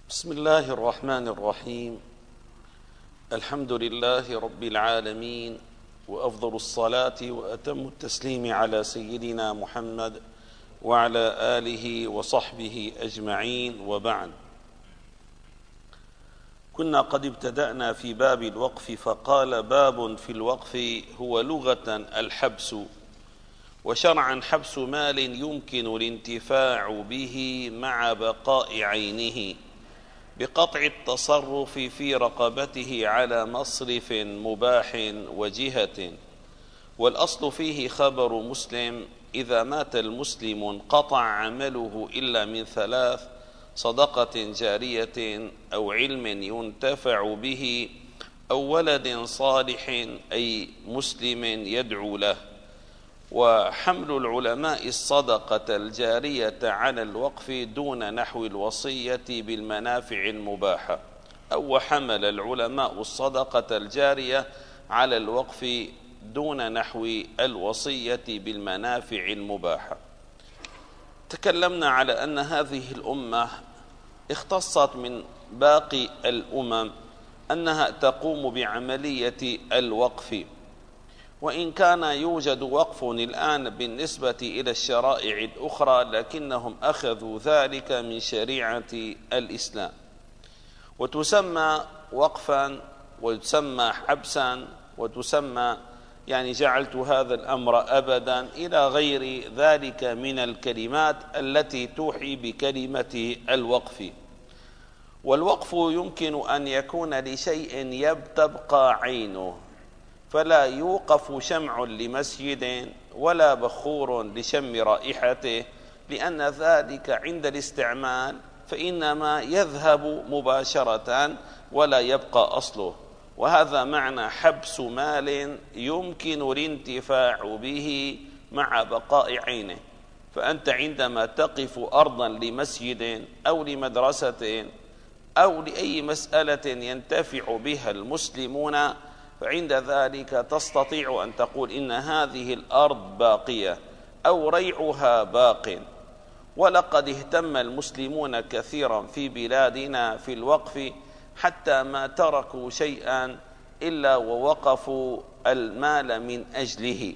بسم الله الرحمن الرحيم. الحمد لله رب العالمين، وأفضل الصلاة وأتم التسليم على سيدنا محمد وعلى آله وصحبه أجمعين، وبعد. كنا قد ابتدأنا في باب الوقف، فقال: باب في الوقف هو لغة الحبس، وشرعا حبس مال يمكن الانتفاع به مع بقاء عينه بقطع التصرف في رقبته على مصرف مباح وجهة. والأصل فيه خبر مسلم: إذا مات المسلم انقطع عمله إلا من ثلاث: صدقة جارية، أو علم ينتفع به، أو ولد صالح أي مسلم يدعو له. وحمل العلماء الصدقة الجارية على الوقف دون نحو الوصية بالمنافع المباحة، أو وحمل العلماء الصدقة الجارية على الوقف دون نحو الوصية بالمنافع المباحة. تكلمنا على أن هذه الأمة اختصت من باقي الأمم أنها تقوم بعملية الوقف، وإن كان يوجد وقف الآن بالنسبة إلى الشرائع الأخرى، لكنهم أخذوا ذلك من شريعة الإسلام، وتسمى وقفا وتسمى حبسا وتسمى جعلت هذا الأمر أبدا إلى غير ذلك من الكلمات التي توحي بكلمة الوقف. والوقف يمكن أن يكون لشيء تبقى عينه، فلا يوقف شمع لمسجد ولا بخور لشم رائحته، لأن ذلك عند الاستعمال فإنما يذهب مباشرة ولا يبقى أصله. وهذا معنى حبس مال يمكن الانتفاع به مع بقاء عينه. فأنت عندما تقف أرضا لمسجد أو لمدرسة أو لأي مسألة ينتفع بها المسلمون، فعند ذلك تستطيع أن تقول إن هذه الأرض باقية أو ريعها باق. ولقد اهتم المسلمون كثيرا في بلادنا في الوقف، حتى ما تركوا شيئا إلا ووقفوا المال من أجله،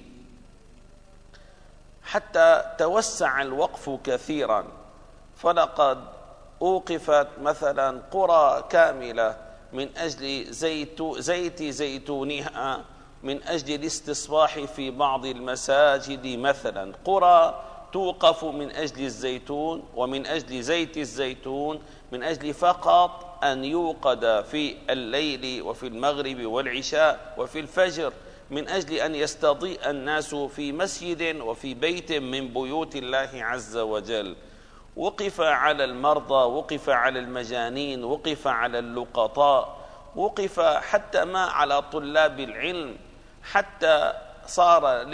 حتى توسع الوقف كثيرا. فلقد أوقفت مثلا قرى كاملة من أجل زيت زيتونها، من أجل الاستصباح في بعض المساجد مثلا. قرى توقف من أجل الزيتون ومن أجل زيت الزيتون، من أجل فقط أن يوقد في الليل وفي المغرب والعشاء وفي الفجر، من أجل أن يستضيء الناس في مسجد وفي بيت من بيوت الله عز وجل. وقف على المرضى، وقف على المجانين، وقف على اللقطاء، وقف حتى ما على طلاب العلم، حتى صار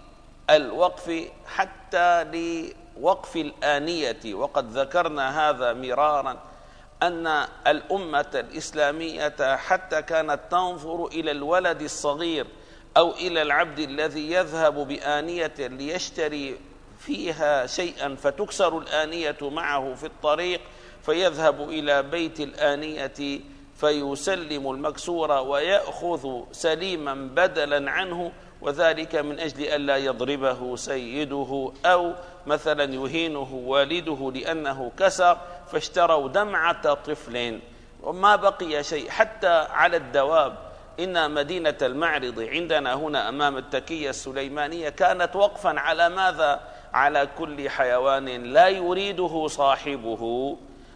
للوقف حتى لوقف الآنية. وقد ذكرنا هذا مرارا، أن الأمة الإسلامية حتى كانت تنظر إلى الولد الصغير أو إلى العبد الذي يذهب بآنية ليشتري فيها شيئا، فتكسر الآنية معه في الطريق، فيذهب إلى بيت الآنية فيسلم المكسور ويأخذ سليما بدلا عنه، وذلك من أجل ألا يضربه سيده أو مثلا يهينه والده لأنه كسر، فاشتروا دمعة طفل وما بقي شيء. حتى على الدواب، إن مدينة المعرض عندنا هنا أمام التكية السليمانية كانت وقفا على ماذا؟ على كل حيوان لا يريده صاحبه،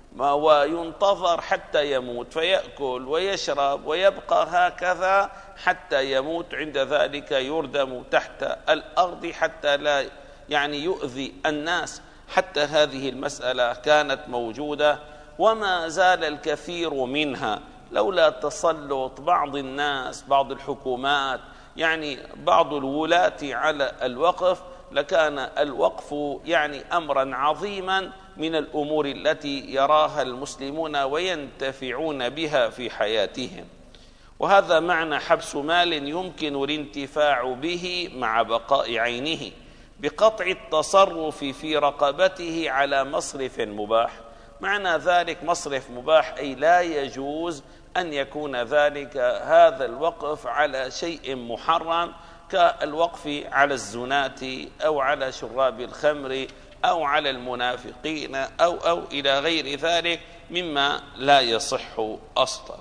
وينتظر حتى يموت فيأكل ويشرب ويبقى هكذا حتى يموت. عند ذلك يردم تحت الأرض حتى لا يؤذي الناس. حتى هذه المسألة كانت موجودة وما زال الكثير منها، لولا تسلط بعض الناس، بعض الحكومات، بعض الولاة على الوقف، لكان الوقف أمرا عظيما من الأمور التي يراها المسلمون وينتفعون بها في حياتهم. وهذا معنى حبس مال يمكن الانتفاع به مع بقاء عينه بقطع التصرف في رقبته على مصرف مباح. معنى ذلك مصرف مباح، أي لا يجوز أن يكون ذلك هذا الوقف على شيء محرم كالوقف على الزناة أو على شراب الخمر أو على المنافقين أو إلى غير ذلك مما لا يصح أصلا.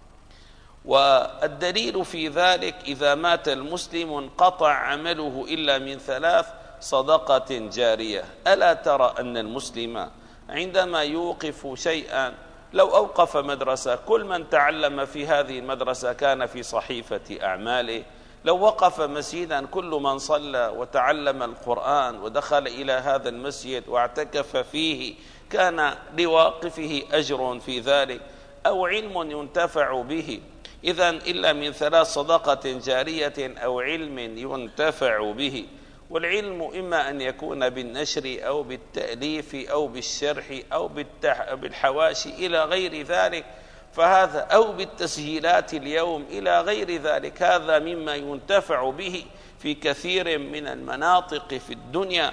والدليل في ذلك إذا مات المسلم انقطع عمله إلا من 3: صدقة جارية. ألا ترى أن المسلم عندما يوقف شيئا، لو أوقف مدرسة كل من تعلم في هذه المدرسة كان في صحيفة أعماله، لو وقف مسجدا كل من صلى وتعلم القرآن ودخل إلى هذا المسجد واعتكف فيه كان لواقفه أجر في ذلك، أو علم ينتفع به. إذن إلا من 3: صدقة جارية أو علم ينتفع به. والعلم إما أن يكون بالنشر أو بالتأليف أو بالشرح أو بالحواشي إلى غير ذلك، فهذا أو بالتسجيلات اليوم إلى غير ذلك، هذا مما ينتفع به في كثير من المناطق في الدنيا،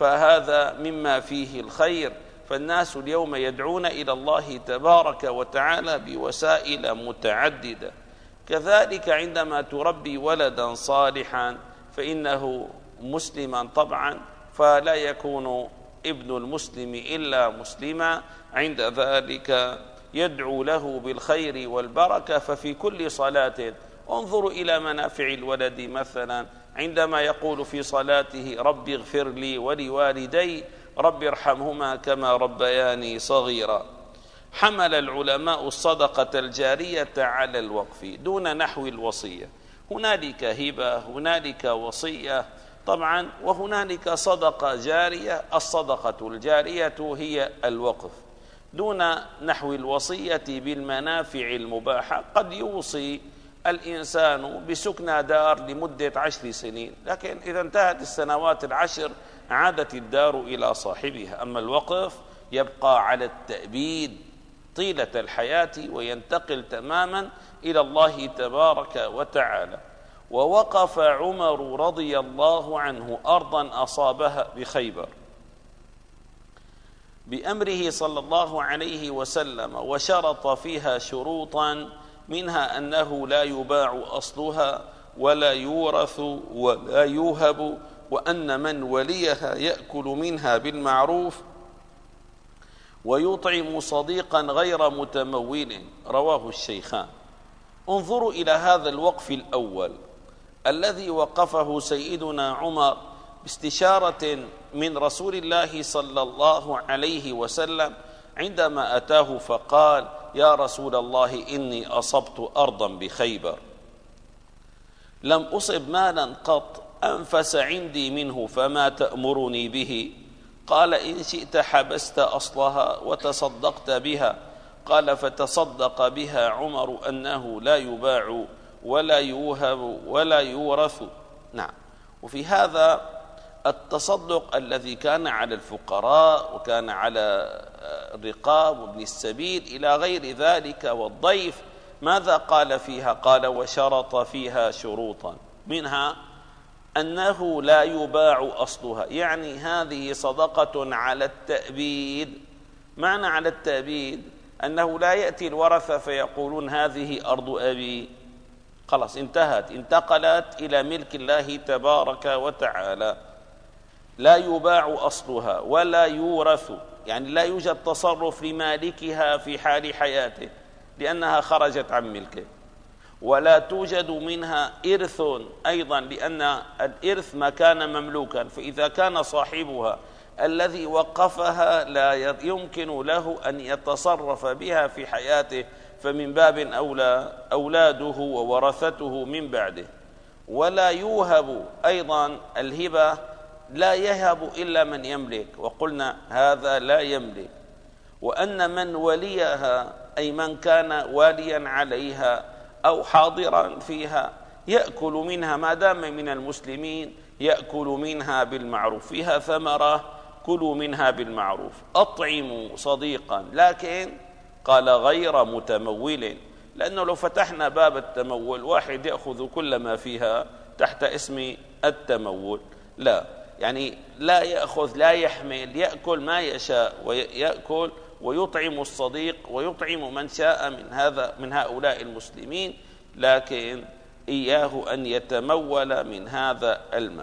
فهذا مما فيه الخير. فالناس اليوم يدعون إلى الله تبارك وتعالى بوسائل متعددة. كذلك عندما تربي ولدا صالحا فإنه مسلما طبعا، فلا يكون ابن المسلم إلا مسلما، عند ذلك يدعو له بالخير والبركة. ففي كل صلاة انظروا إلى منافع الولد، مثلا عندما يقول في صلاته: رب اغفر لي ولوالدي رب ارحمهما كما ربياني صغيرا. حمل العلماء الصدقة الجارية على الوقف دون نحو الوصية. هنالك هبة، هنالك وصية طبعا، وهنالك صدقة جارية. الصدقة الجارية هي الوقف دون نحو الوصية بالمنافع المباحة. قد يوصي الإنسان بسكنى دار لمدة 10 سنين، لكن إذا انتهت السنوات 10 عادت الدار إلى صاحبها. أما الوقف يبقى على التأبيد طيلة الحياة وينتقل تماما إلى الله تبارك وتعالى. ووقف عمر رضي الله عنه أرضا أصابها بخيبر بأمره صلى الله عليه وسلم، وشرط فيها شروطا، منها أنه لا يباع أصلها ولا يورث ولا يوهب، وأن من وليها يأكل منها بالمعروف ويطعم صديقا غير متمول. رواه الشيخان. انظروا إلى هذا الوقف الأول الذي وقفه سيدنا عمر باستشارة من رسول الله صلى الله عليه وسلم عندما أتاه فقال: يا رسول الله إني أصبت أرضا بخيبر، لم أصب مالا قط أنفس عندي منه، فما تأمرني به؟ قال: إن شئت حبست أصلها وتصدقت بها. قال: فتصدق بها عمر أنه لا يباع ولا يوهب ولا يورث. نعم. وفي هذا التصدق الذي كان على الفقراء وكان على الرقاب وابن السبيل إلى غير ذلك والضيف، ماذا قال فيها؟ قال: وشرط فيها شروطا، منها أنه لا يباع أصلها، يعني هذه صدقة على التأبيد. معنى على التأبيد أنه لا يأتي الورثة فيقولون هذه أرض أبي، خلاص انتهت، انتقلت إلى ملك الله تبارك وتعالى. لا يباع أصلها ولا يورث، يعني لا يوجد تصرف لمالكها في حال حياته لأنها خرجت عن ملكه، ولا توجد منها إرث أيضا لأن الإرث ما كان مملوكا، فإذا كان صاحبها الذي وقفها لا يمكن له أن يتصرف بها في حياته، فمن باب أولى أولاده وورثته من بعده. ولا يوهب أيضا، الهبة لا يهب إلا من يملك، وقلنا هذا لا يملك. وأن من وليها أي من كان واليا عليها أو حاضرا فيها يأكل منها ما دام من المسلمين، يأكل منها بالمعروف، فيها ثمرة كلوا منها بالمعروف. أطعموا صديقا، لكن قال غير متمول، لأنه لو فتحنا باب التمول واحد يأخذ كل ما فيها تحت اسم التمول، لا، يعني لا يأخذ لا يحمل، يأكل ما يشاء ويأكل ويطعم الصديق ويطعم من شاء من هؤلاء المسلمين، لكن إياه أن يتمول من هذا المال.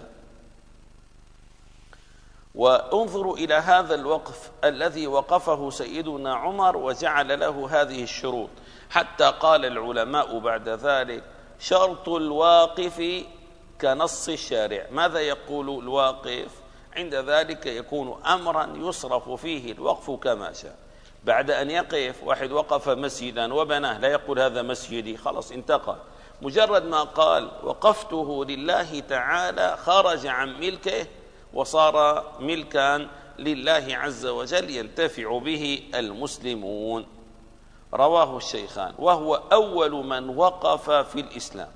وانظروا إلى هذا الوقف الذي وقفه سيدنا عمر وجعل له هذه الشروط، حتى قال العلماء بعد ذلك: شرط الواقف كنص الشارع. ماذا يقول الواقف؟ عند ذلك يكون أمرا يصرف فيه الوقف كما شاء. بعد أن يقف واحد وقف مسجدا وبناه، لا يقول هذا مسجدي خلاص انتقل، مجرد ما قال وقفته لله تعالى خرج عن ملكه وصار ملكا لله عز وجل ينتفع به المسلمون. رواه الشيخان، وهو أول من وقف في الإسلام.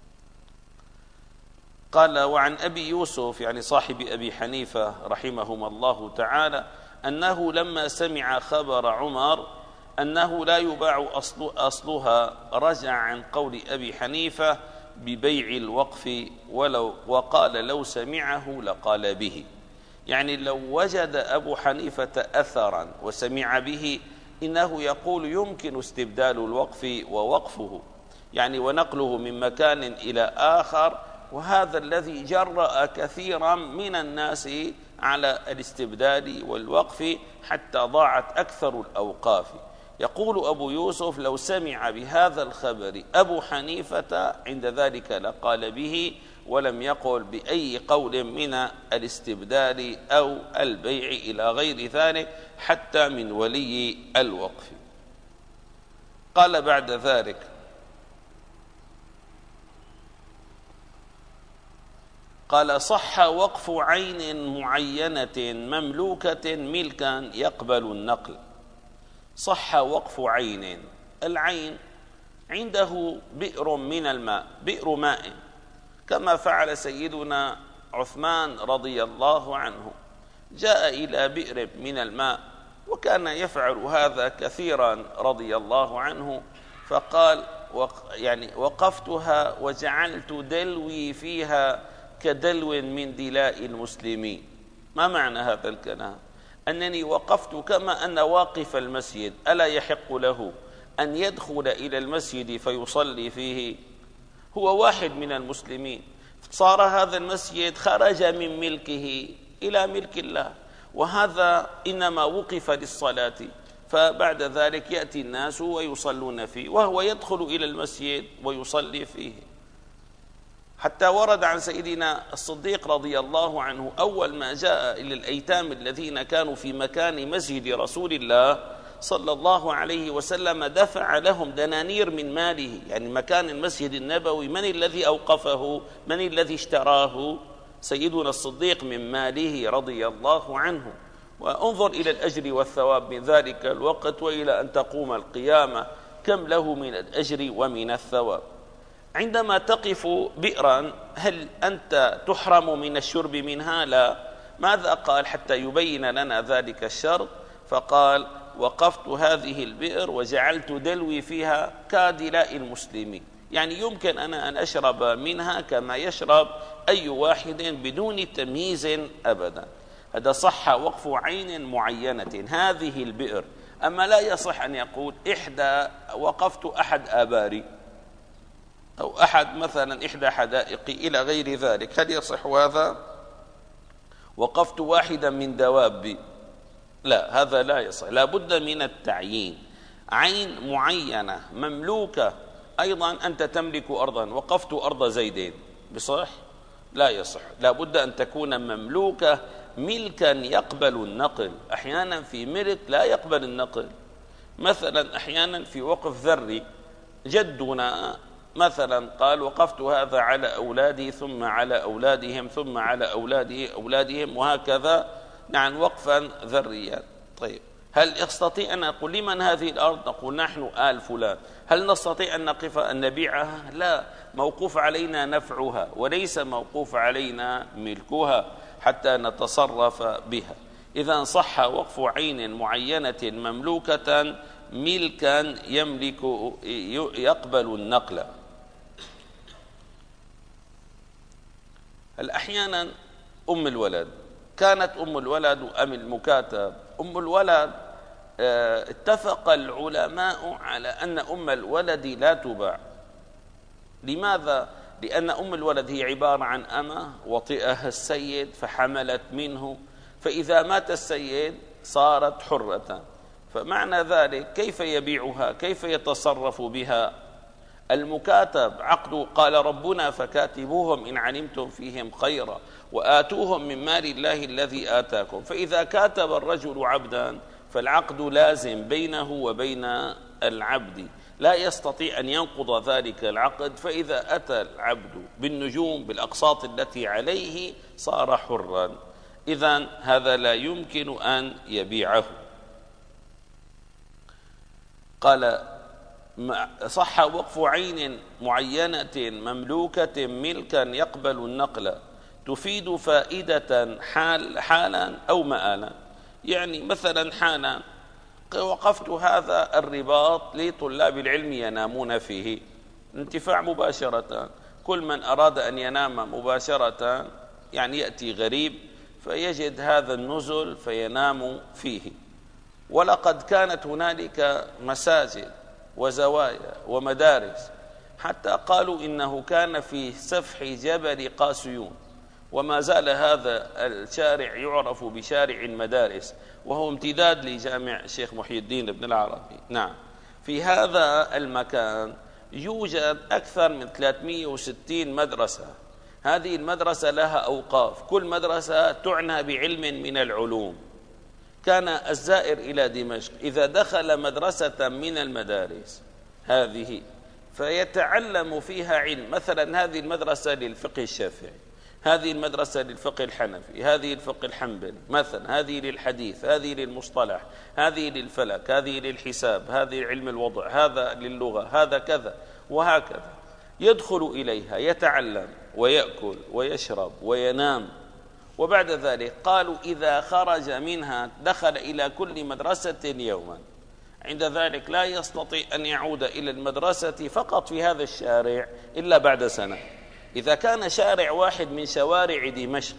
قال: وعن أبي يوسف يعني صاحب أبي حنيفة رحمهما الله تعالى أنه لما سمع خبر عمر أنه لا يباع أصلها رجع عن قول أبي حنيفة ببيع الوقف، وقال لو سمعه لقال به. يعني لو وجد أبو حنيفة أثرا وسمع به إنه يقول يمكن استبدال الوقف ووقفه، يعني ونقله من مكان إلى آخر، وهذا الذي جرأ كثيرا من الناس على الاستبدال والوقف حتى ضاعت أكثر الأوقاف. يقول أبو يوسف: لو سمع بهذا الخبر أبو حنيفة عند ذلك لقال به، ولم يقل بأي قول من الاستبدال أو البيع إلى غير ذلك حتى من ولي الوقف. قال بعد ذلك: قال: صح وقف عين معينة مملوكة ملكا يقبل النقل. صح وقف عين، العين عنده بئر من الماء، بئر ماء، كما فعل سيدنا عثمان رضي الله عنه، جاء إلى بئر من الماء وكان يفعل هذا كثيرا رضي الله عنه، فقال: يعني وقفتها وجعلت دلوي فيها كدلو من دلاء المسلمين. ما معنى هذا الكلام؟ أنني وقفت كما أن واقف المسجد ألا يحق له أن يدخل إلى المسجد فيصلي فيه؟ هو واحد من المسلمين، صار هذا المسجد خرج من ملكه إلى ملك الله، وهذا إنما وقف للصلاة، فبعد ذلك يأتي الناس ويصلون فيه وهو يدخل إلى المسجد ويصلي فيه. حتى ورد عن سيدنا الصديق رضي الله عنه أول ما جاء إلى الأيتام الذين كانوا في مكان مسجد رسول الله صلى الله عليه وسلم دفع لهم دنانير من ماله، يعني مكان المسجد النبوي من الذي أوقفه؟ من الذي اشتراه؟ سيدنا الصديق من ماله رضي الله عنه. وانظر إلى الأجر والثواب من ذلك الوقت وإلى أن تقوم القيامة كم له من الأجر ومن الثواب. عندما تقف بئرا هل أنت تحرم من الشرب منها؟ لا. ماذا قال حتى يبين لنا ذلك الشرط؟ فقال: وقفت هذه البئر وجعلت دلوي فيها كدلاء المسلمين، يعني يمكن أنا أن أشرب منها كما يشرب أي واحد بدون تمييز أبدا. هذا صح وقف عين معينة هذه البئر. أما لا يصح أن يقول وقفت أحد آباري أو أحد مثلا إحدى حدائقي إلى غير ذلك، هل يصح هذا؟ وقفت واحدا من دوابي، لا، هذا لا يصح، لا بد من التعيين. عين معينة مملوكة، أيضا أنت تملك أرضا، وقفت أرض زيدين، بصح؟ لا يصح، لا بد أن تكون مملوكة ملكا يقبل النقل. أحيانا في ملك لا يقبل النقل، مثلا أحيانا في وقف ذري جدنا مثلا قال: وقفت هذا على أولادي ثم على أولادهم ثم على أولادهم وهكذا، نعم، وقفا ذريا. طيب، هل أستطيع أن أقول لمن هذه الأرض؟ نقول نحن آل فلان. هل نستطيع أن نقف أن نبيعها؟ لا، موقوف علينا نفعها وليس موقوف علينا ملكها حتى نتصرف بها. إذا صح وقف عين معينة مملوكة ملكا يقبل النقل. أحيانا أم الولد، كانت أم الولد أم المكاتب، أم الولد اتفق العلماء على أن أم الولد لا تباع. لماذا؟ لأن أم الولد هي عبارة عن أمة وطئها السيد فحملت منه، فإذا مات السيد صارت حرة، فمعنى ذلك كيف يبيعها؟ كيف يتصرف بها؟ المكاتب عقد قال ربنا فكاتبوهم إن علمتم فيهم خيرا وآتوهم من مال الله الذي آتاكم. فإذا كاتب الرجل عبدا فالعقد لازم بينه وبين العبد، لا يستطيع أن ينقض ذلك العقد، فإذا أتى العبد بالنجوم بالأقساط التي عليه صار حرا. إذن هذا لا يمكن أن يبيعه. قال صح وقف عين معينة مملوكة ملكا يقبل النقل تفيد فائدة حالا أو مآلا. يعني مثلا حالا وقفت هذا الرباط لطلاب العلم ينامون فيه انتفاع مباشرة، كل من أراد أن ينام مباشرة يعني يأتي غريب فيجد هذا النزل فينام فيه. ولقد كانت هنالك مساجد وزوايا ومدارس حتى قالوا إنه كان في سفح جبل قاسيون، وما زال هذا الشارع يعرف بشارع المدارس، وهو امتداد لجامع الشيخ محي الدين ابن العربي. نعم، في هذا المكان يوجد أكثر من 360 مدرسة. هذه المدرسة لها أوقاف، كل مدرسة تعنى بعلم من العلوم. كان الزائر إلى دمشق إذا دخل مدرسة من المدارس هذه فيتعلم فيها علم، مثلا هذه المدرسة للفقه الشافعي، هذه المدرسة للفقه الحنفي، هذه الفقه الحنبلي، مثلا هذه للحديث، هذه للمصطلح، هذه للفلك، هذه للحساب، هذه علم الوضع، هذا للغة، هذا كذا، وهكذا. يدخل إليها يتعلم ويأكل ويشرب وينام، وبعد ذلك قالوا إذا خرج منها دخل إلى كل مدرسة يوما، عند ذلك لا يستطيع أن يعود إلى المدرسة فقط في هذا الشارع إلا بعد سنة. إذا كان شارع واحد من شوارع دمشق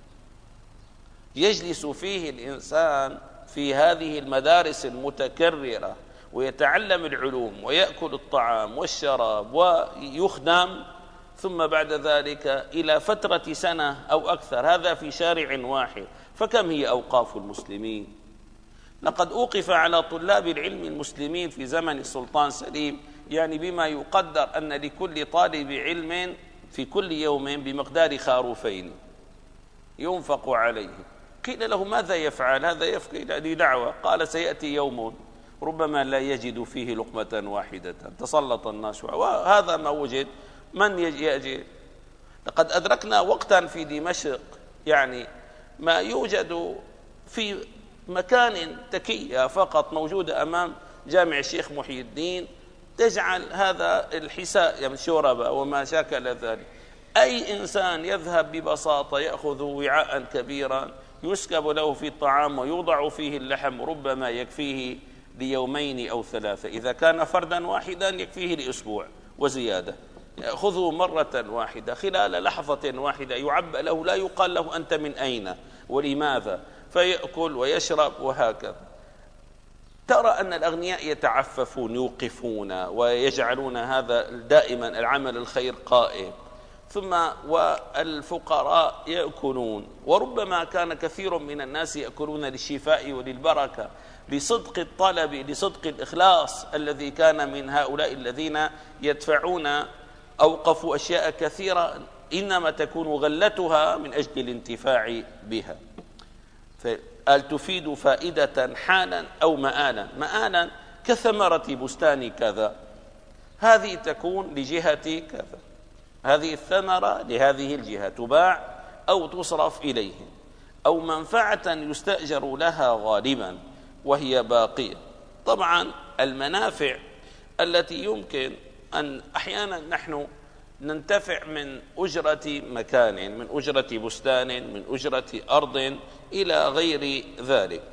يجلس فيه الإنسان في هذه المدارس المتكررة ويتعلم العلوم ويأكل الطعام والشراب ويخدم، ثم بعد ذلك إلى فترة سنة أو أكثر، هذا في شارع واحد، فكم هي أوقاف المسلمين؟ لقد أوقف على طلاب العلم المسلمين في زمن السلطان سليم يعني بما يقدر أن لكل طالب علم في كل يوم بمقدار خروفين ينفق عليه. قيل له ماذا يفعل؟ هذا يفقد لي دعوة. قال سيأتي يوم ربما لا يجد فيه لقمة واحدة تسلط الناس، وهذا ما وجد. من يجي؟ لقد أدركنا وقتا في دمشق يعني ما يوجد في مكان تكية فقط موجودة أمام جامع الشيخ محي الدين تجعل هذا الحساء يعني شوربة وما شاكل ذلك. أي إنسان يذهب ببساطة يأخذ وعاء كبيرا يسكب له في الطعام ويوضع فيه اللحم، ربما يكفيه ليومين أو ثلاثة، إذا كان فردا واحدا يكفيه لأسبوع وزيادة. يأخذه مرة واحدة خلال لحظة واحدة يعبأ له، لا يقال له أنت من أين ولماذا، فيأكل ويشرب وهكذا. ترى أن الأغنياء يتعففون يوقفون ويجعلون هذا دائما العمل الخير قائم، ثم والفقراء يأكلون، وربما كان كثير من الناس يأكلون للشفاء وللبركة، لصدق الطلب، لصدق الإخلاص الذي كان من هؤلاء الذين يدفعون. أوقفوا أشياء كثيرة إنما تكون غلتها من أجل الانتفاع بها. قال تفيد فائدة حالا أو مآلا. مآلا كثمرة بستان كذا، هذه تكون لجهة كذا، هذه الثمرة لهذه الجهة تباع أو تصرف إليهم، أو منفعة يستأجر لها غالبا وهي باقية. طبعا المنافع التي يمكن أن أحيانا نحن ننتفع من أجرة مكان، من أجرة بستان، من أجرة أرض إلى غير ذلك،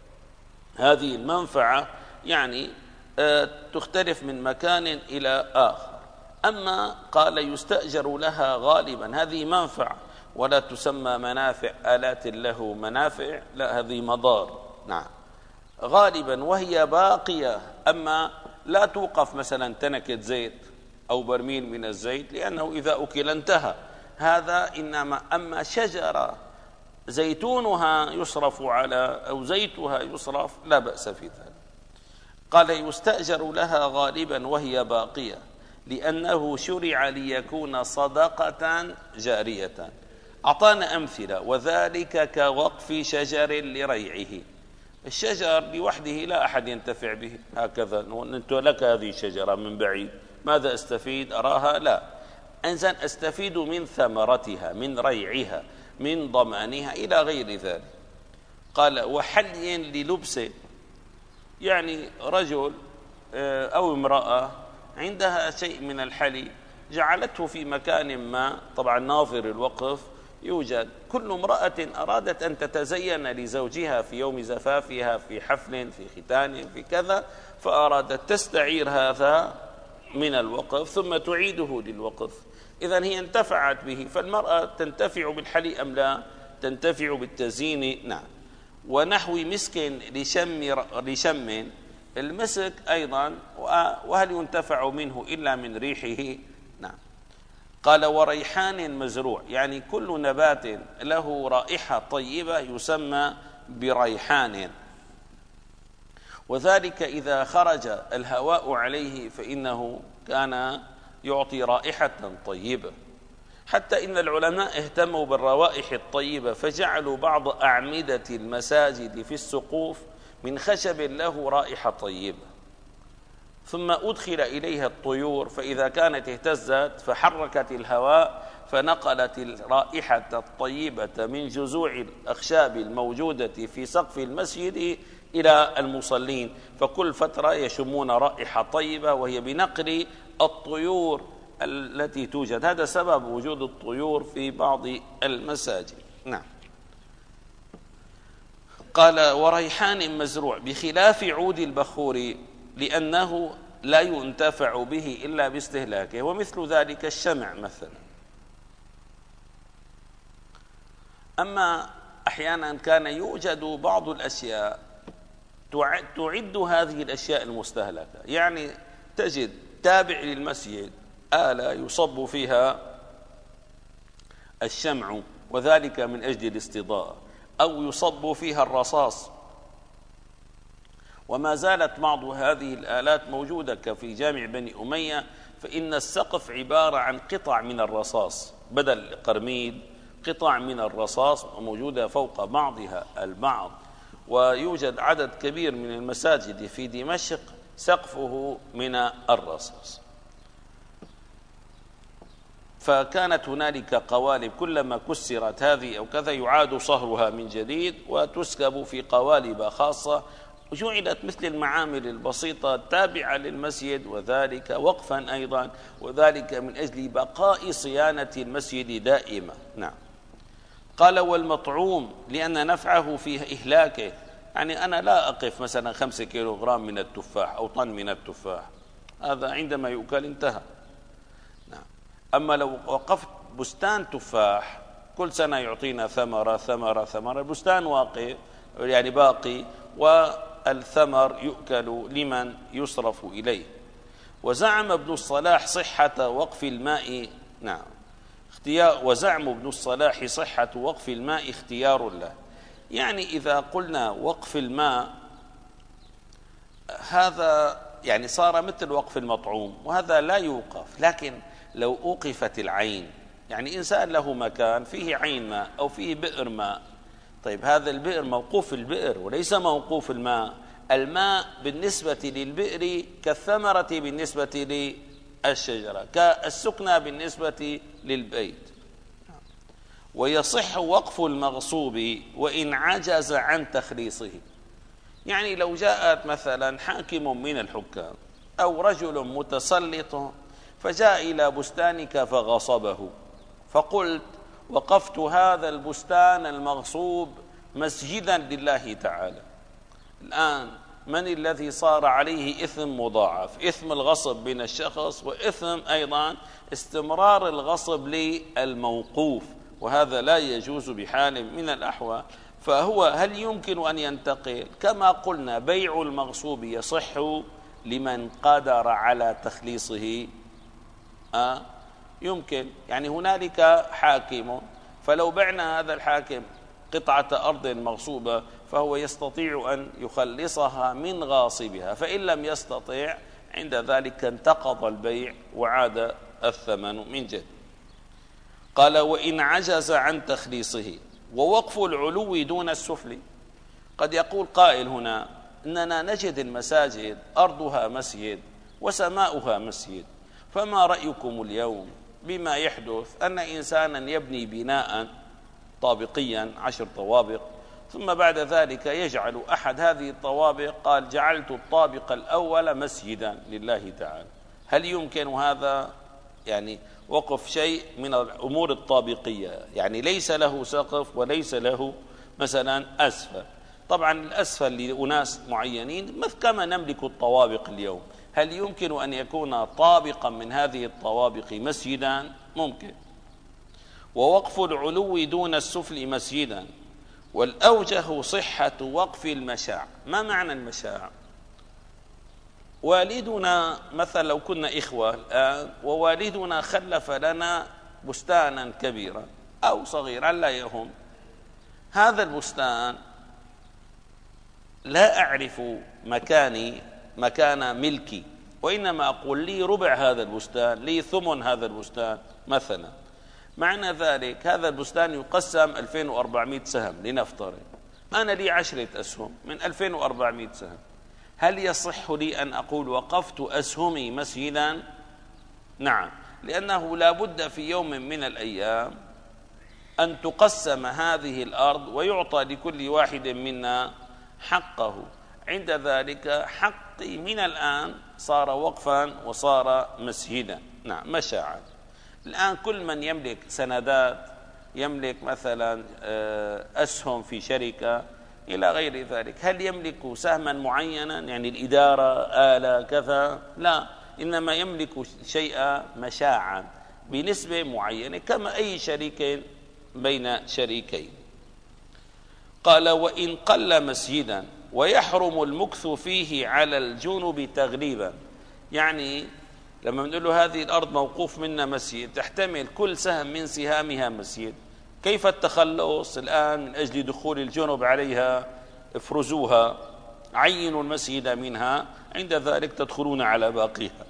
هذه المنفعة يعني تختلف من مكان إلى آخر. أما قال يستأجر لها غالبا، هذه منفعة ولا تسمى منافع آلات له منافع، لا هذه مضار. نعم. غالبا وهي باقية. أما لا توقف مثلا تنكة زيت أو برميل من الزيت، لأنه إذا أكل انتهى هذا. إنما أما شجرة زيتونها يصرف على أو زيتها يصرف، لا بأس في ذلك. قال يستأجر لها غالبا وهي باقية، لأنه شرع ليكون صدقة جارية. أعطانا أمثلة: وذلك كوقف شجر لريعه. الشجر لوحده لا أحد ينتفع به، هكذا أنت لك هذه الشجرة من بعيد، ماذا أستفيد؟ أراها؟ لا، أنزل أستفيد من ثمرتها، من ريعها، من ضمانها، إلى غير ذلك. قال وحلي للبسه، يعني رجل أو امرأة عندها شيء من الحلي جعلته في مكان ما، طبعا ناظر الوقف يوجد. كل امرأة أرادت أن تتزين لزوجها في يوم زفافها، في حفل، في ختان، في كذا، فأرادت تستعير هذا من الوقف ثم تعيده للوقف. إذن هي انتفعت به. فالمرأة تنتفع بالحلي أم لا؟ تنتفع بالتزيين، نعم. ونحو مسك لشم، المسك أيضا، وهل ينتفع منه إلا من ريحه؟ نعم. قال وريحان مزروع، يعني كل نبات له رائحة طيبة يسمى بريحان، وذلك إذا خرج الهواء عليه فإنه كان يعطي رائحة طيبة. حتى إن العلماء اهتموا بالروائح الطيبة، فجعلوا بعض أعمدة المساجد في السقوف من خشب له رائحة طيبة، ثم أدخل إليها الطيور، فإذا كانت اهتزت فحركت الهواء فنقلت الرائحة الطيبة من جذوع الأخشاب الموجودة في سقف المسجد إلى المصلين، فكل فترة يشمون رائحة طيبة، وهي بنقل الطيور التي توجد. هذا سبب وجود الطيور في بعض المساجد، نعم. قال وريحان مزروع، بخلاف عود البخور، لأنه لا ينتفع به إلا باستهلاكه، ومثل ذلك الشمع مثلا. أما أحيانا كان يوجد بعض الأشياء تعد هذه الأشياء المستهلكة، يعني تجد تابع للمسجد آلة يصب فيها الشمع، وذلك من أجل الاستضاءة، أو يصب فيها الرصاص، وما زالت بعض هذه الآلات موجودة كفي جامع بني أمية، فإن السقف عبارة عن قطع من الرصاص، بدل قرميد قطع من الرصاص موجودة فوق بعضها البعض. ويوجد عدد كبير من المساجد في دمشق سقفه من الرصاص. فكانت هنالك قوالب، كلما كسرت هذه أو كذا يعاد صهرها من جديد وتسكب في قوالب خاصة، جعلت مثل المعامل البسيطة تابعة للمسجد، وذلك وقفا أيضا، وذلك من أجل بقاء صيانة المسجد دائما، نعم. قال والمطعوم، لأن نفعه في إهلاكه، يعني أنا لا أقف مثلا 5 كيلوغرام من التفاح أو طن من التفاح، هذا عندما يؤكل انتهى، نعم. أما لو وقفت بستان تفاح كل سنة يعطينا ثمرة ثمرة ثمرة، البستان واقف يعني باقي، والثمر يؤكل لمن يصرف إليه. وزعم ابن الصلاح صحة وقف الماء، نعم، وزعم ابن الصلاح صحة وقف الماء اختيار له. يعني إذا قلنا وقف الماء هذا يعني صار مثل وقف المطعوم، وهذا لا يوقف. لكن لو أوقفت العين، يعني إنسان له مكان فيه عين ماء أو فيه بئر ماء، طيب هذا البئر موقوف البئر وليس موقوف الماء. الماء بالنسبة للبئر كالثمرة بالنسبة للشجرة، كالسكنى بالنسبة للبيت. ويصح وقف المغصوب وإن عجز عن تخليصه. يعني لو جاءت مثلا حاكم من الحكام أو رجل متسلط فجاء إلى بستانك فغصبه، فقلت وقفت هذا البستان المغصوب مسجدا لله تعالى، الآن من الذي صار عليه إثم مضاعف؟ إثم الغصب من الشخص، وإثم أيضا استمرار الغصب للموقوف، وهذا لا يجوز بحال من الأحوال. فهو هل يمكن أن ينتقل؟ كما قلنا بيع المغصوب يصح لمن قدر على تخليصه. يمكن، يعني هنالك حاكم، فلو بعنا هذا الحاكم قطعة أرض مغصوبة فهو يستطيع أن يخلصها من غاصبها، فإن لم يستطع عند ذلك انتقض البيع وعاد الثمن من جديد. قال: وإن عجز عن تخليصه. ووقف العلو دون السفل. قد يقول قائل هنا إننا نجد المساجد أرضها مسجد وسماؤها مسجد، فما رأيكم اليوم بما يحدث أن إنسانا يبني بناء طابقيا 10 طوابق، ثم بعد ذلك يجعل أحد هذه الطوابق قال: جعلت الطابق الأول مسجدا لله تعالى. هل يمكن هذا؟ يعني وقف شيء من الأمور الطابقية، يعني ليس له سقف وليس له مثلا أسفل. طبعا الأسفل لأناس معينين مثل كما نملك الطوابق اليوم. هل يمكن أن يكون طابقا من هذه الطوابق مسجدا؟ ممكن. ووقف العلو دون السفل مسجدا. والأوجه صحة وقف المشاع. ما معنى المشاع؟ والدنا مثلا لو كنا إخوة الآن ووالدنا خلف لنا بستانا كبيرا أو صغيرا لا يهم، هذا البستان لا أعرف مكان ملكي، وإنما أقول لي ربع هذا البستان، لي ثمن هذا البستان مثلا. معنى ذلك هذا البستان يقسم 2400 سهم لنفترض، أنا لي 10 أسهم من 2400 سهم. هل يصح لي أن أقول وقفت أسهمي مسجدا؟ نعم، لأنه لا بد في يوم من الأيام أن تقسم هذه الأرض ويعطى لكل واحد منا حقه. عند ذلك حقي من الآن صار وقفا وصار مسجدا. نعم، مشاعا. الآن كل من يملك سندات، يملك مثلا أسهم في شركة إلى غير ذلك، هل يملك سهما معينا يعني الإدارة آلة كذا؟ لا، إنما يملك شيئا مشاعا بنسبة معينة كما أي شريك بين شريكين. قال: وإن قل مسجدا. ويحرم المكث فيه على الجنب تغليبا. يعني لما بنقول له هذه الأرض موقوف منها مسجد، تحتمل كل سهم من سهامها مسجد. كيف التخلص الآن من أجل دخول الجنب عليها؟ افرزوها، عينوا المسجد منها، عند ذلك تدخلون على باقيها.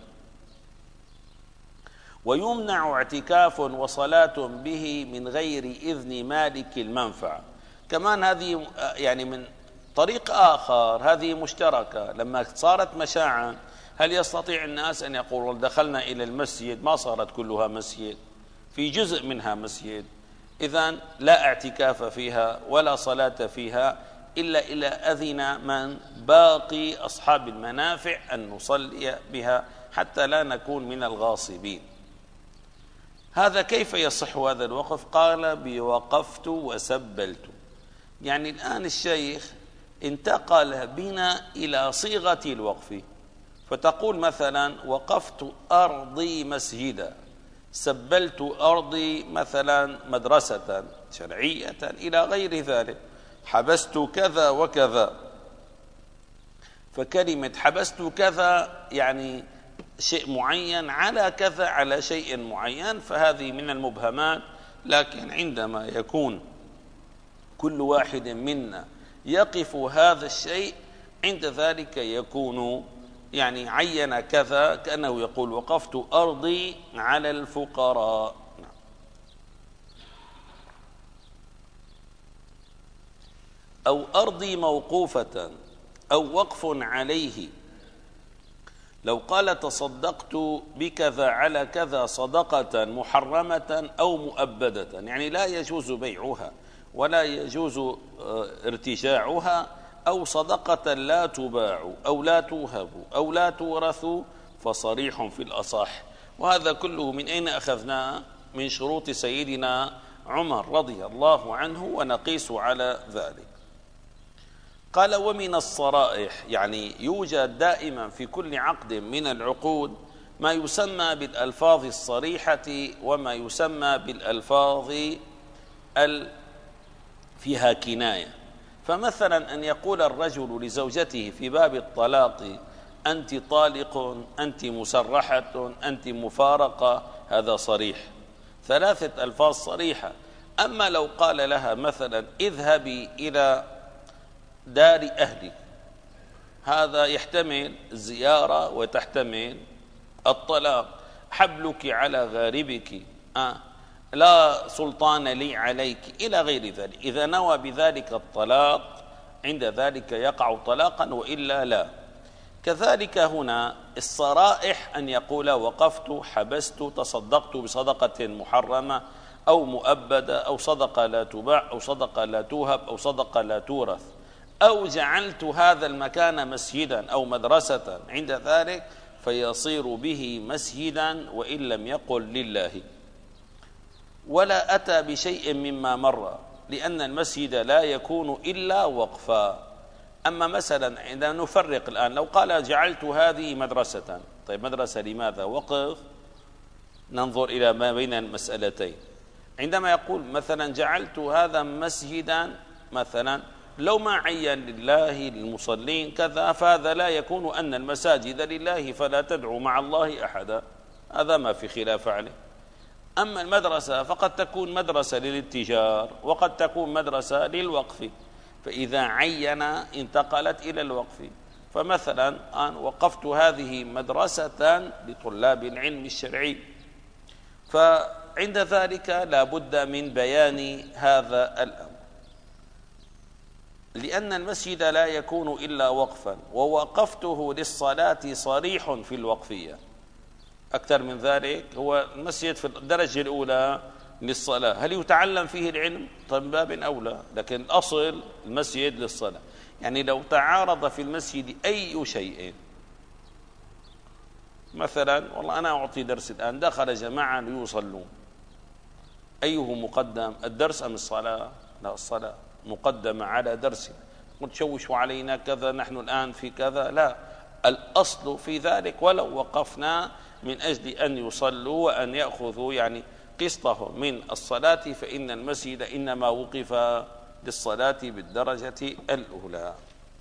ويمنع اعتكاف وصلاة به من غير إذن مالك المنفعة. كمان هذه يعني من طريق آخر، هذه مشتركة. لما صارت مشاعا هل يستطيع الناس أن يقولوا دخلنا إلى المسجد؟ ما صارت كلها مسجد، في جزء منها مسجد. إذن لا اعتكاف فيها ولا صلاة فيها إلا إلى أذن من باقي أصحاب المنافع أن نصلي بها حتى لا نكون من الغاصبين. هذا كيف يصح هذا الوقف؟ قال: بوقفت وسبلت. يعني الآن الشيخ انتقل بنا إلى صيغة الوقف، فتقول مثلا وقفت أرضي مسجدا، سبلت أرضي مثلا مدرسة شرعية إلى غير ذلك، حبست كذا وكذا. فكلمة حبست كذا يعني شيء معين على كذا على شيء معين، فهذه من المبهمات. لكن عندما يكون كل واحد منا يقف هذا الشيء، عند ذلك يكون يعني عين كذا، كأنه يقول وقفت أرضي على الفقراء. أو أرضي موقوفة أو وقف عليه. لو قال تصدقت بكذا على كذا صدقة محرمة أو مؤبدة، يعني لا يجوز بيعها ولا يجوز ارتجاعها، أو صدقة لا تباع أو لا توهب أو لا تورث، فصريح في الأصح. وهذا كله من أين أخذناه؟ من شروط سيدنا عمر رضي الله عنه، ونقيس على ذلك. قال: ومن الصرائح، يعني يوجد دائما في كل عقد من العقود ما يسمى بالألفاظ الصريحة وما يسمى بالألفاظ فيها كناية. فمثلا أن يقول الرجل لزوجته في باب الطلاق أنت طالق، أنت مسرحة، أنت مفارقة، هذا صريح، 3 ألفاظ صريحة. أما لو قال لها مثلا اذهبي إلى دار أهلك، هذا يحتمل الزيارة وتحتمل الطلاق. حبلك على غاربك، لا سلطان لي عليك، إلى غير ذلك. إذا نوى بذلك الطلاق عند ذلك يقع طلاقا، وإلا لا. كذلك هنا الصرائح أن يقول وقفت، حبست، تصدقت بصدقة محرمة أو مؤبدة، أو صدقة لا تباع، أو صدقة لا توهب، أو صدقة لا تورث، أو جعلت هذا المكان مسجدا أو مدرسة، عند ذلك فيصير به مسجدا وإن لم يقل لله. ولا أتى بشيء مما مر، لأن المسجد لا يكون إلا وقفا. أما مثلا عندما نفرق الآن، لو قال جعلت هذه مدرسة، طيب مدرسة لماذا؟ وقف، ننظر إلى ما بين المسألتين. عندما يقول مثلا جعلت هذا مسجدا مثلا، لو ما عين لله للمصلين كذا، فهذا لا يكون أن المساجد لله فلا تدعو مع الله أحدا، هذا ما في خلاف عليه. أما المدرسة فقد تكون مدرسة للاتجار، وقد تكون مدرسة للوقف، فإذا عين انتقلت إلى الوقف. فمثلا أنا وقفت هذه مدرسة لطلاب العلم الشرعي، فعند ذلك لا بد من بيان هذا الأمر، لأن المسجد لا يكون إلا وقفا، ووقفته للصلاة صريح في الوقفية. أكثر من ذلك، هو المسجد في الدرجة الأولى للصلاة، هل يتعلم فيه العلم؟ طيب باب أولى، لكن الأصل المسجد للصلاة. يعني لو تعارض في المسجد أي شيء، مثلا والله أنا أعطي درس الآن، دخل جماعة ليصلون، أيه مقدم، الدرس أم الصلاة؟ لا، الصلاة مقدمة على درسنا. قلت شوشوا علينا كذا، نحن الآن في كذا، لا، الأصل في ذلك ولو وقفنا من أجل أن يصلوا وأن يأخذوا يعني قسطهم من الصلاة، فإن المسجد إنما وقف للصلاة بالدرجة الأولى.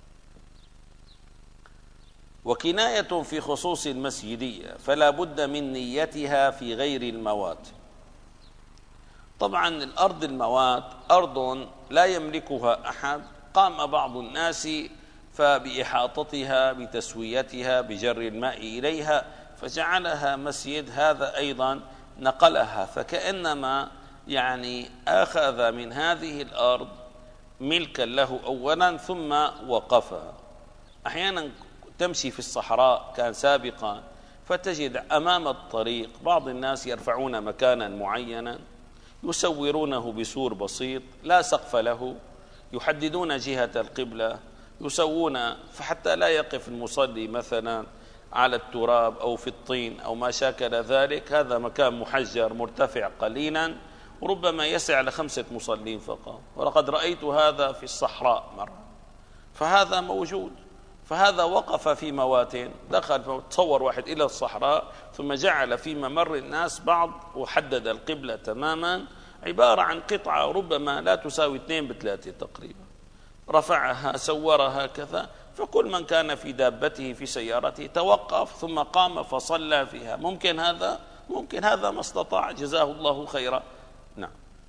وكناية في خصوص المسجدية، فلا بد من نيتها في غير الموات. طبعا الأرض الموات أرض لا يملكها أحد، قام بعض الناس فبإحاطتها، بتسويتها، بجر الماء إليها، فجعلها مسجد، هذا أيضا نقلها، فكأنما يعني أخذ من هذه الأرض ملكا له أولا ثم وقفها. أحيانا تمشي في الصحراء، كان سابقا، فتجد أمام الطريق بعض الناس يرفعون مكانا معينا، يسورونه بسور بسيط لا سقف له، يحددون جهة القبلة، يسوون فحتى لا يقف المصلي مثلا على التراب أو في الطين أو ما شاكل ذلك. هذا مكان محجر مرتفع قليلا، وربما يسع ل5 مصلين فقط، ولقد رأيت هذا في الصحراء مرة، فهذا موجود. فهذا وقف في مواتين، دخل تصور واحد إلى الصحراء ثم جعل في ممر الناس بعض وحدد القبلة تماما، عبارة عن قطعة ربما لا تساوي 2 ب3 تقريبا، رفعها سورها كذا، فكل من كان في دابته في سيارته توقف ثم قام فصلى فيها. ممكن هذا؟ ممكن هذا ما استطاع، جزاه الله خيرا. نعم.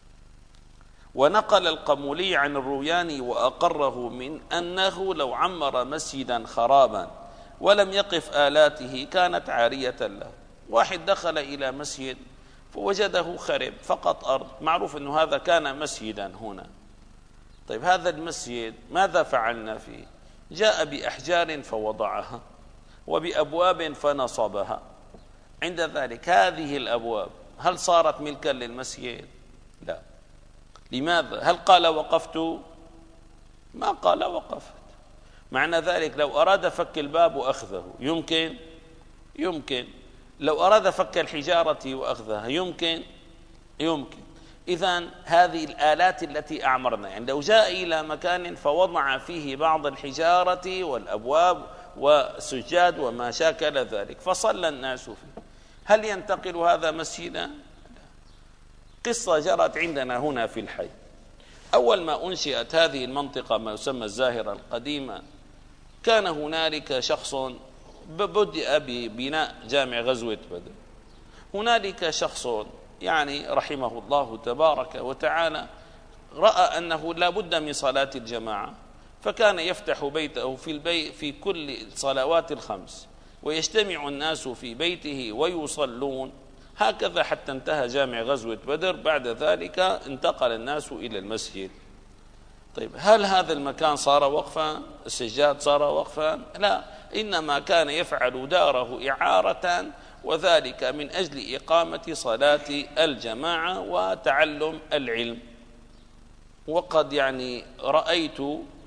ونقل القمولي عن الروياني وأقره من أنه لو عمر مسجدا خرابا ولم يقف آلاته كانت عارية له. واحد دخل إلى مسجد فوجده خرب فقط أرض، معروف أنه هذا كان مسجدا هنا. طيب هذا المسجد ماذا فعلنا فيه؟ جاء بأحجار فوضعها وبأبواب فنصبها. عند ذلك هذه الأبواب هل صارت ملكا للمسجد؟ لا. لماذا؟ هل قال وقفت؟ ما قال وقفت. معنى ذلك لو أراد فك الباب وأخذه يمكن؟ يمكن. لو أراد فك الحجارة وأخذها يمكن؟ يمكن. إذن هذه الآلات التي أعمرنا، يعني لو جاء إلى مكان فوضع فيه بعض الحجارة والأبواب وسجاد وما شاكل ذلك فصلى الناس فيه، هل ينتقل هذا مسجدا؟ قصة جرت عندنا هنا في الحي. أول ما أنشئت هذه المنطقة ما يسمى الزاهرة القديمة كان هنالك شخص بدأ ببناء جامع غزوة بدر. هنالك شخص يعني رحمه الله تبارك وتعالى رأى أنه لا بد من صلاة الجماعة، فكان يفتح بيته في البيت في كل الصلوات الخمس ويجتمع الناس في بيته ويصلون، هكذا حتى انتهى جامع غزوة بدر. بعد ذلك انتقل الناس إلى المسجد. طيب هل هذا المكان صار وقفا؟ السجاد صار وقفا؟ لا، إنما كان يفعل داره إعارة، وذلك من أجل إقامة صلاة الجماعة وتعلم العلم. وقد يعني رأيت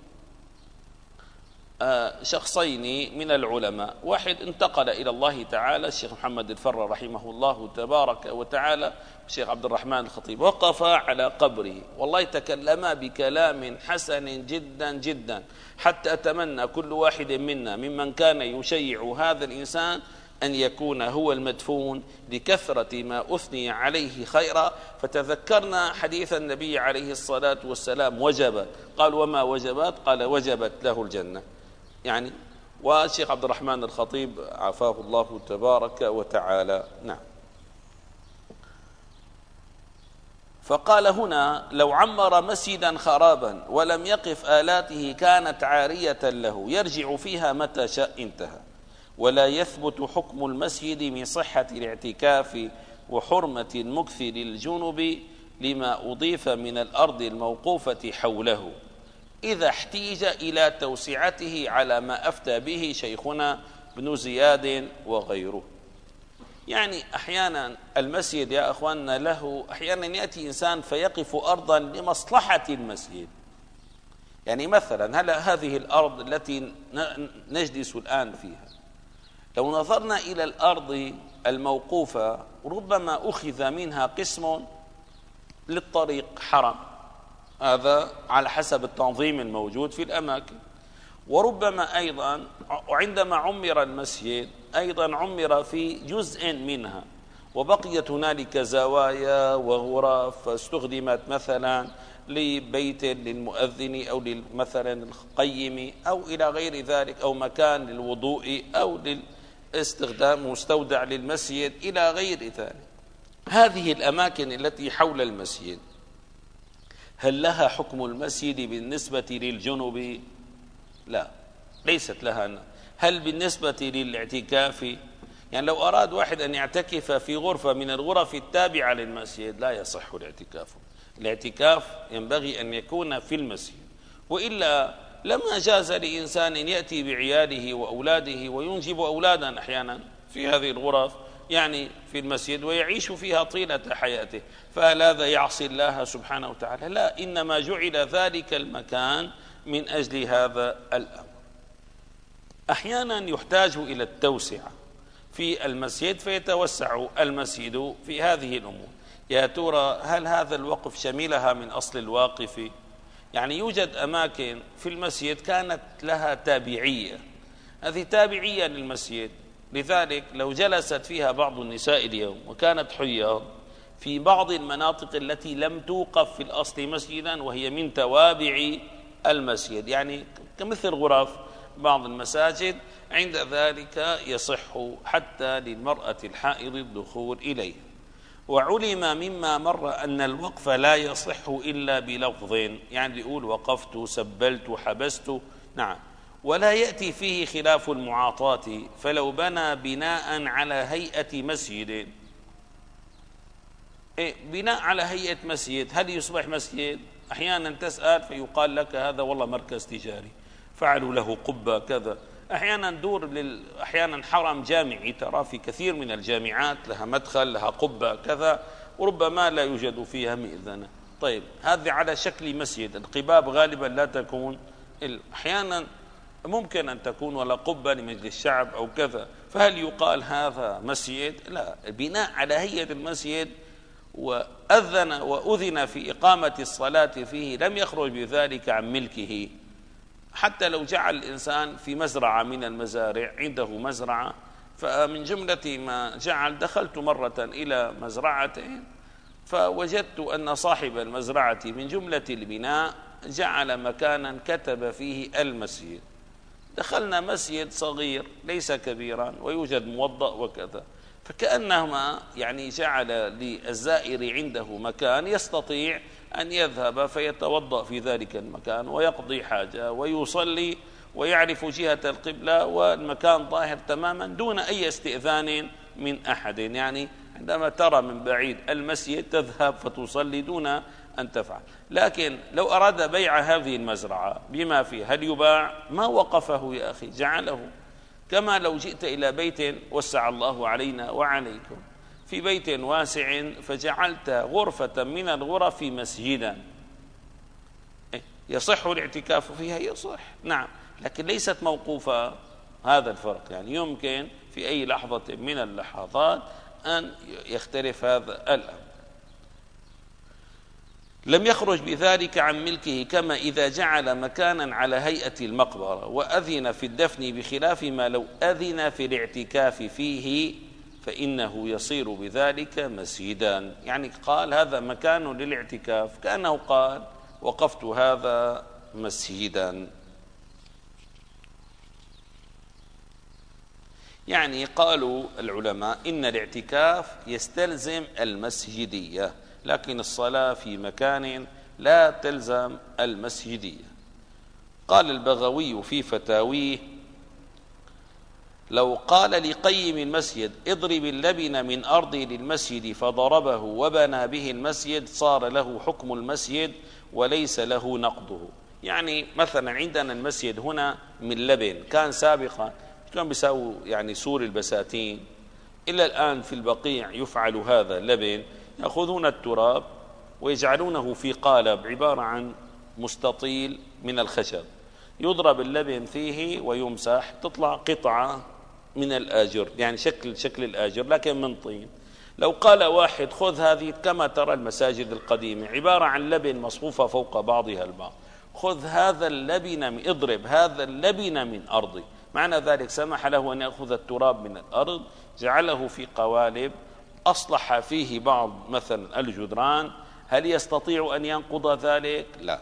شخصين من العلماء، واحد انتقل إلى الله تعالى الشيخ محمد الفر رحمه الله تبارك وتعالى، الشيخ عبد الرحمن الخطيب، وقف على قبره والله تكلما بكلام حسن جدا جدا، حتى أتمنى كل واحد منا ممن كان يشيع هذا الإنسان أن يكون هو المدفون لكثرة ما أثني عليه خيرا. فتذكرنا حديث النبي عليه الصلاة والسلام: وجبت. قال: وما وجبت؟ قال: وجبت له الجنة. يعني والشيخ عبد الرحمن الخطيب عافاه الله تبارك وتعالى. نعم. فقال هنا: لو عمر مسجدا خرابا ولم يقف آلاته كانت عارية له يرجع فيها متى شاء. انتهى. ولا يثبت حكم المسجد من صحة الاعتكاف وحرمة المكث للجنب لما أضيف من الأرض الموقوفة حوله إذا احتيج إلى توسعته على ما أفتى به شيخنا بن زياد وغيره. يعني أحيانا المسجد يا أخواننا له أحيانا يأتي إنسان فيقف أرضا لمصلحة المسجد. يعني مثلا هذه الأرض التي نجلس الآن فيها، لو نظرنا إلى الأرض الموقوفة ربما أخذ منها قسم للطريق حرم، هذا على حسب التنظيم الموجود في الأماكن. وربما أيضا عندما عمر المسجد أيضا عمر في جزء منها وبقيت هنالك زوايا وغرف فاستخدمت مثلا لبيت للمؤذن أو مثلا القيم أو إلى غير ذلك، أو مكان للوضوء أو للاستخدام مستودع للمسجد إلى غير ذلك. هذه الأماكن التي حول المسجد هل لها حكم المسجد بالنسبة للجنب؟ لا، ليست لها. هل بالنسبة للاعتكاف؟ يعني لو أراد واحد أن يعتكف في غرفة من الغرف التابعة للمسجد لا يصح الاعتكاف. الاعتكاف ينبغي أن يكون في المسجد، وإلا لما جاز لإنسان يأتي بعياله وأولاده وينجب أولادا أحيانا في هذه الغرف يعني في المسجد ويعيش فيها طيلة حياته، فهل هذا يعصي الله سبحانه وتعالى؟ لا، إنما جعل ذلك المكان من أجل هذا الأمر. أحيانا يحتاج إلى التوسعة في المسجد فيتوسع المسجد في هذه الأمور. يا ترى هل هذا الوقف شملها من أصل الواقف؟ يعني يوجد أماكن في المسجد كانت لها تابعية، هذه تابعية للمسجد، لذلك لو جلست فيها بعض النساء اليوم وكانت حيض في بعض المناطق التي لم توقف في الأصل مسجدا وهي من توابع المسجد، يعني كمثل غرف بعض المساجد، عند ذلك يصح حتى للمرأة الحائض الدخول إليه. وعلم مما مر أن الوقف لا يصح إلا بلفظ، يعني يقول وقفت، سبلت، حبست، نعم، ولا يأتي فيه خلاف المعاطاة. فلو بنى بناء على هيئة مسجد، بناء على هيئة مسجد هل يصبح مسجد؟ أحيانا تسأل فيقال لك هذا والله مركز تجاري، فعلوا له قبة كذا. أحيانا أحيانا حرم جامعي، ترى في كثير من الجامعات لها مدخل لها قبة كذا، وربما لا يوجد فيها مئذنة. طيب هذا على شكل مسجد، القباب غالبا لا تكون، أحيانا ممكن أن تكون ولا قبة لمجلس الشعب أو كذا، فهل يقال هذا مسجد؟ لا، بناء على هيئة المسجد وأذن في إقامة الصلاة فيه لم يخرج بذلك عن ملكه. حتى لو جعل الإنسان في مزرعة من المزارع، عنده مزرعة، فمن جملة ما جعل دخلت مرة إلى مزرعة فوجدت أن صاحب المزرعة من جملة البناء جعل مكانا كتب فيه المسجد. دخلنا مسجد صغير ليس كبيرا ويوجد موضأ وكذا، فكأنهما يعني جعل للزائر عنده مكان يستطيع أن يذهب فيتوضأ في ذلك المكان ويقضي حاجة ويصلي ويعرف جهة القبلة والمكان ظاهر تماما دون أي استئذان من أحد. يعني عندما ترى من بعيد المسجد تذهب فتصلي دون أن تفعل. لكن لو أراد بيع هذه المزرعة بما فيه هل يباع؟ ما وقفه يا أخي، جعله. كما لو جئت إلى بيت وسع الله علينا وعليكم، في بيت واسع فجعلت غرفة من الغرف مسجدا، يصح الاعتكاف فيها؟ يصح، نعم، لكن ليست موقوفة. هذا الفرق، يعني يمكن في أي لحظة من اللحظات أن يختلف هذا الأمر. لم يخرج بذلك عن ملكه، كما إذا جعل مكانا على هيئة المقبرة وأذن في الدفن، بخلاف ما لو أذن في الاعتكاف فيه فإنه يصير بذلك مسجدا. يعني قال هذا مكان للاعتكاف، كأنه قال وقفت هذا مسجدا. يعني قالوا العلماء إن الاعتكاف يستلزم المسجدية، لكن الصلاة في مكان لا تلزم المسجدية. قال البغوي في فتاويه: لو قال لقيم المسجد اضرب اللبن من أرضي للمسجد فضربه وبنى به المسجد صار له حكم المسجد وليس له نقضه. يعني مثلا عندنا المسجد هنا من لبن، كان سابقا كانوا بيساووا يعني سور البساتين، إلا الآن في البقيع يفعل هذا اللبن، يأخذون التراب ويجعلونه في قالب عبارة عن مستطيل من الخشب، يضرب اللبن فيه ويمسح، تطلع قطعة من الآجر، يعني شكل الآجر لكن من طين. لو قال واحد خذ هذه كما ترى المساجد القديمة عبارة عن لبن مصفوفة فوق بعضها البعض، خذ هذا اللبن اضرب هذا اللبن من أرضي، معنى ذلك سمح له أن يأخذ التراب من الأرض، جعله في قوالب، أصلح فيه بعض مثلا الجدران، هل يستطيع أن ينقض ذلك؟ لا،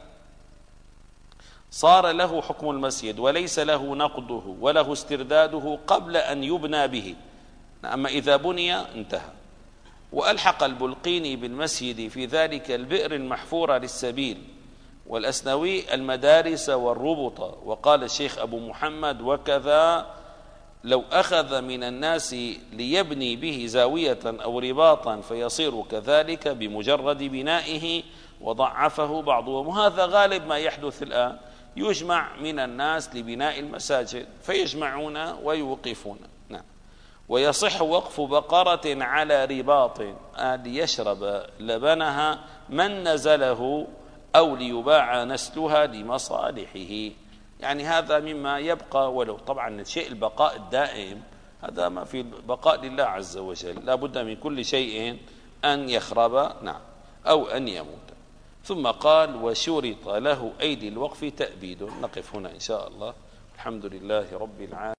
صار له حكم المسجد وليس له نقضه وله استرداده قبل أن يبنى به، أما إذا بني انتهى. وألحق البلقيني بالمسجد في ذلك البئر المحفورة للسبيل، والأسنوي المدارس والربط. وقال الشيخ أبو محمد: وكذا لو أخذ من الناس ليبني به زاوية أو رباطا فيصير كذلك بمجرد بنائه، وضعفه بعضهم. وهذا غالب ما يحدث الآن، يجمع من الناس لبناء المساجد فيجمعون ويوقفون. نعم. ويصح وقف بقرة على رباط ليشرب لبنها من نزله أو ليباع نسلها لمصالحه. يعني هذا مما يبقى، ولو طبعا الشيء البقاء الدائم هذا ما في بقاء لله عز وجل، لا بد من كل شيء أن يخرب، نعم، أو أن يموت. ثم قال: وشرط له أيدي الوقف تأبيد. نقف هنا إن شاء الله. الحمد لله رب العالمين.